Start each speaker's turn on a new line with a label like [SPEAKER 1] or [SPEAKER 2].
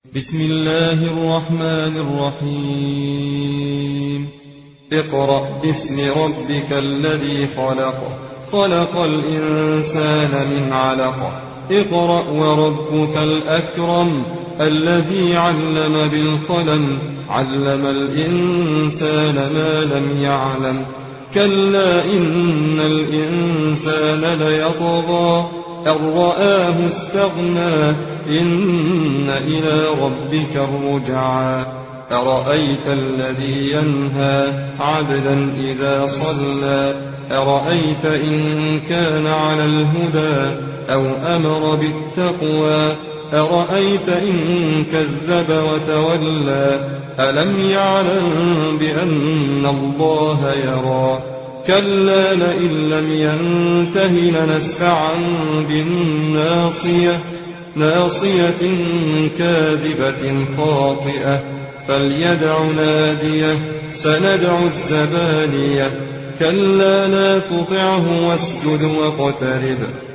[SPEAKER 1] بسم الله الرحمن الرحيم اقرأ باسم ربك الذي خلق خلق الإنسان من علق اقرأ وربك الأكرم الذي علم بالقلم علم الإنسان ما لم يعلم كلا إن الإنسان ليطغى أن رآه استغنى إن إلى ربك الرجعى أرأيت الذي ينهى عبدا إذا صلى أرأيت إن كان على الهدى أو أمر بالتقوى أرأيت إن كذب وتولى ألم يعلم بأن الله يرى كلا لئن لم ينته لنسفعا بالناصية ناصية كاذبة خاطئة فليدع ناديه سندع الزبانية كلا لا تطعه واسجد واقترب